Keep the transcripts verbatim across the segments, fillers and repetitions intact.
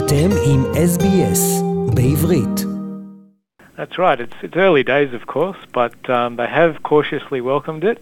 אתם עם S B S בעברית. That's right. It's, it's early days, of course, but um, they have cautiously welcomed it.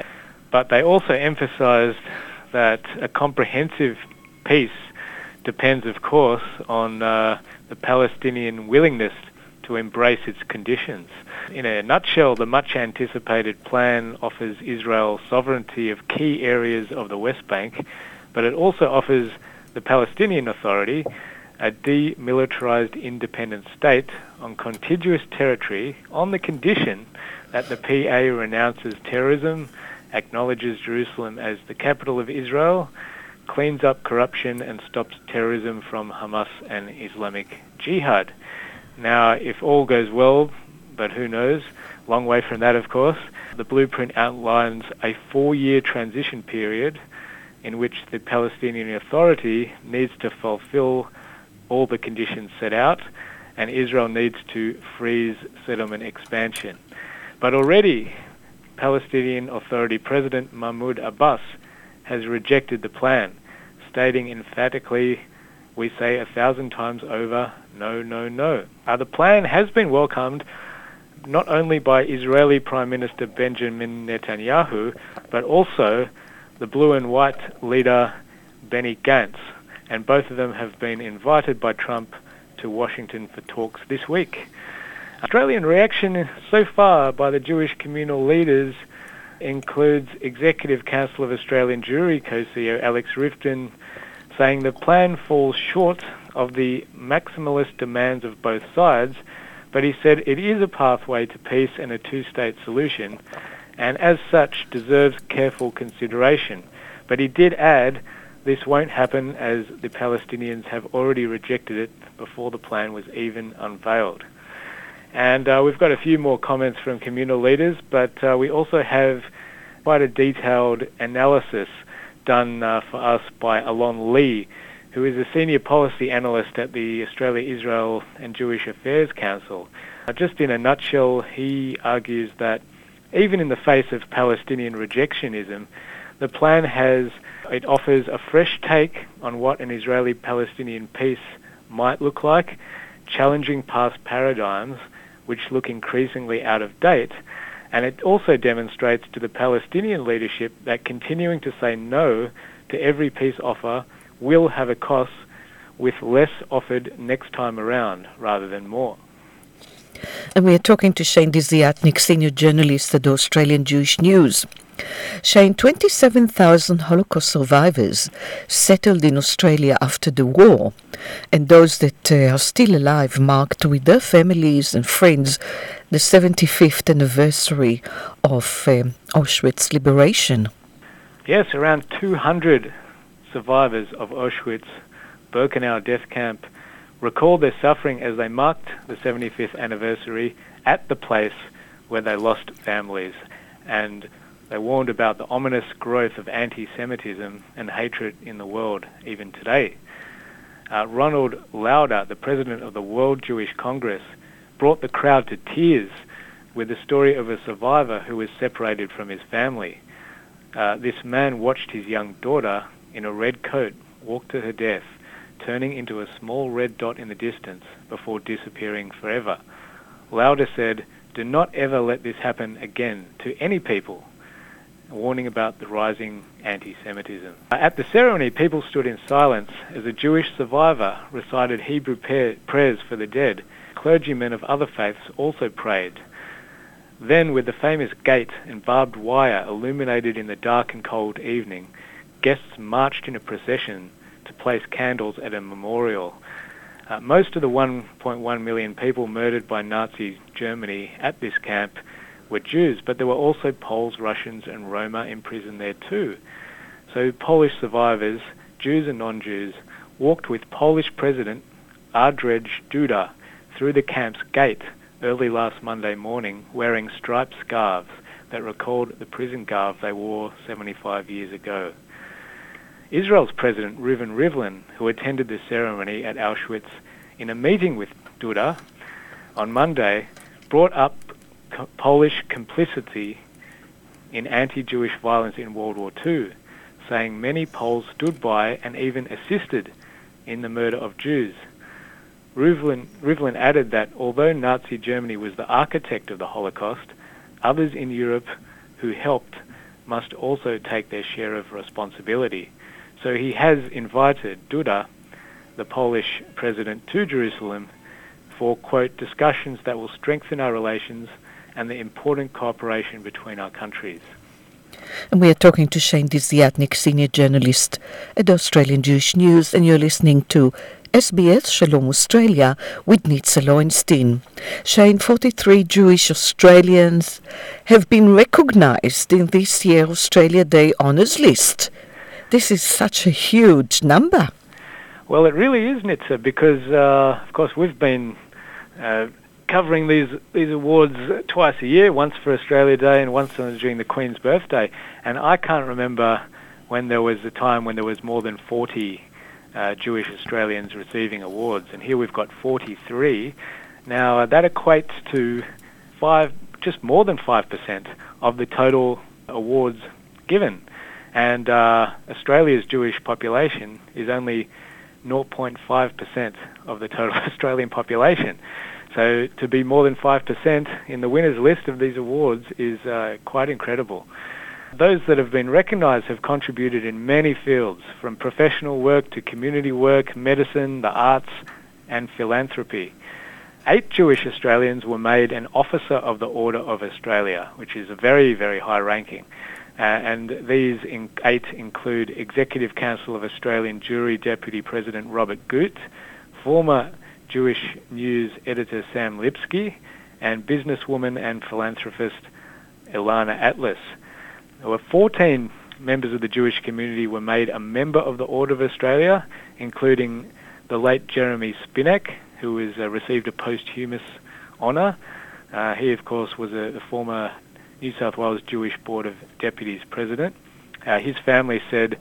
But they also emphasised that a comprehensive peace depends, of course, on uh, the Palestinian willingness to embrace its conditions. In a nutshell, the much-anticipated plan offers Israel sovereignty of key areas of the West Bank, but it also offers the Palestinian Authority a demilitarized independent state on contiguous territory on the condition that the P A renounces terrorism, acknowledges Jerusalem as the capital of Israel, cleans up corruption and stops terrorism from Hamas and Islamic Jihad. Now, if all goes well, but who knows, long way from that, of course, the blueprint outlines a four-year transition period in which the Palestinian Authority needs to fulfill all the conditions set out, and Israel needs to freeze settlement expansion. But already, Palestinian Authority President Mahmoud Abbas has rejected the plan, stating emphatically, "We say a thousand times over, no, no, no." Uh, the plan has been welcomed not only by Israeli Prime Minister Benjamin Netanyahu, but also the blue and white leader Benny Gantz, and both of them have been invited by Trump to Washington for talks this week. Australian reaction so far by the Jewish communal leaders includes Executive Council of Australian Jewry co-C E O Alex Rifton saying the plan falls short of the maximalist demands of both sides, but he said it is a pathway to peace and a two-state solution, and as such deserves careful consideration. But he did add this won't happen as the Palestinians have already rejected it before the plan was even unveiled. And uh, we've got a few more comments from communal leaders, but uh, we also have quite a detailed analysis done uh, for us by Alon Lee, who is a senior policy analyst at the Australia, Israel and Jewish Affairs Council. Uh, just in a nutshell, he argues that even in the face of Palestinian rejectionism, the plan has It offers a fresh take on what an Israeli-Palestinian peace might look like, challenging past paradigms which look increasingly out of date, and it also demonstrates to the Palestinian leadership that continuing to say no to every peace offer will have a cost, with less offered next time around rather than more. And we are talking to Shane Desiatnik, senior journalist at the Australian Jewish News. Shane, twenty-seven thousand Holocaust survivors settled in Australia after the war, and those that uh, are still alive marked with their families and friends the seventy-fifth anniversary of um, Auschwitz liberation. Yes, around two hundred survivors of Auschwitz, Birkenau death camp, recalled their suffering as they marked the seventy-fifth anniversary at the place where they lost families, and they warned about the ominous growth of anti-Semitism and hatred in the world even today. Uh, Ronald Lauder, the president of the World Jewish Congress, brought the crowd to tears with the story of a survivor who was separated from his family. Uh, this man watched his young daughter in a red coat walk to her death, turning into a small red dot in the distance before disappearing forever. Lauder said, "Do not ever let this happen again to any people," warning about the rising anti-Semitism. At the ceremony, people stood in silence as a Jewish survivor recited Hebrew prayers for the dead. Clergymen of other faiths also prayed. Then, with the famous gate and barbed wire illuminated in the dark and cold evening, guests marched in a procession to place candles at a memorial. Uh, most of the one point one million people murdered by Nazi Germany at this camp were Jews, but there were also Poles, Russians and Roma imprisoned there too. So Polish survivors, Jews and non-Jews, walked with Polish President Andrzej Duda through the camp's gate early last Monday morning, wearing striped scarves that recalled the prison garb they wore seventy-five years ago. Israel's President Reuven Rivlin, who attended the ceremony at Auschwitz in a meeting with Duda on Monday, brought up Polish complicity in anti-Jewish violence in World War Two, saying many Poles stood by and even assisted in the murder of Jews. Rivlin, Rivlin added that although Nazi Germany was the architect of the Holocaust, others in Europe who helped must also take their share of responsibility. So he has invited Duda, the Polish president, to Jerusalem for, quote, discussions that will strengthen our relations and the important cooperation between our countries. And we are talking to Shane Desiatnik, senior journalist at Australian Jewish News, and you're listening to S B S Shalom Australia with Nitza Lowenstein. Shane, forty-three Jewish Australians have been recognised in this year Australia Day Honours List. This is such a huge number. Well, it really is, Nitza, because, uh, of course, we've been uh, covering these these awards twice a year, once for Australia Day and once during the Queen's birthday. And I can't remember when there was a time when there was more than forty uh, Jewish Australians receiving awards. And here we've got forty-three. Now, uh, that equates to five, just more than five percent of the total awards given. And uh, Australia's Jewish population is only zero point five percent of the total Australian population. So to be more than five percent in the winners list of these awards is uh, quite incredible. Those that have been recognised have contributed in many fields, from professional work to community work, medicine, the arts and philanthropy. Eight Jewish Australians were made an Officer of the Order of Australia, which is a very, very high ranking. Uh, and these in, eight include Executive Council of Australian Jewry Deputy President Robert Gut, former Jewish News editor Sam Lipsky, and businesswoman and philanthropist Ilana Atlas. There were fourteen members of the Jewish community were made a member of the Order of Australia, including the late Jeremy Spinek, who was uh, received a posthumous honour. Uh, he, of course, was a, a former New South Wales Jewish Board of Deputies President. Uh, his family said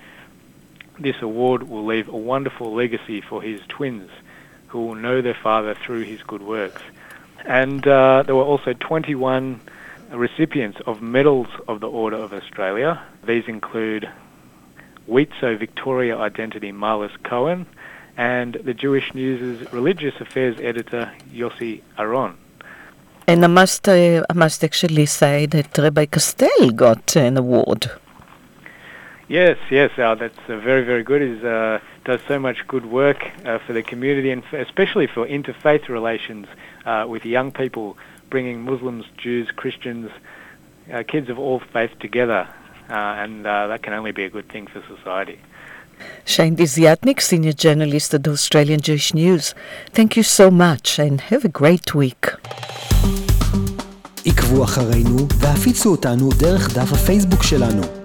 this award will leave a wonderful legacy for his twins, who will know their father through his good works. And uh, there were also twenty-one recipients of Medals of the Order of Australia. These include Wheatso Victoria Identity Marlis Cohen and the Jewish News' Religious Affairs editor Yossi Aron. And I must, uh, I must actually say that Rabbi Castell got an award. Yes, yes, uh, that's uh, very, very good. He uh, does so much good work uh, for the community, and f- especially for interfaith relations uh, with young people, bringing Muslims, Jews, Christians, uh, kids of all faiths together, uh, and uh, that can only be a good thing for society. Shane Desiatnik, senior journalist at the Australian Jewish News. Thank you so much, and have a great week. עקבו אחרינו והפיצו אותנו דרך דף הפייסבוק שלנו.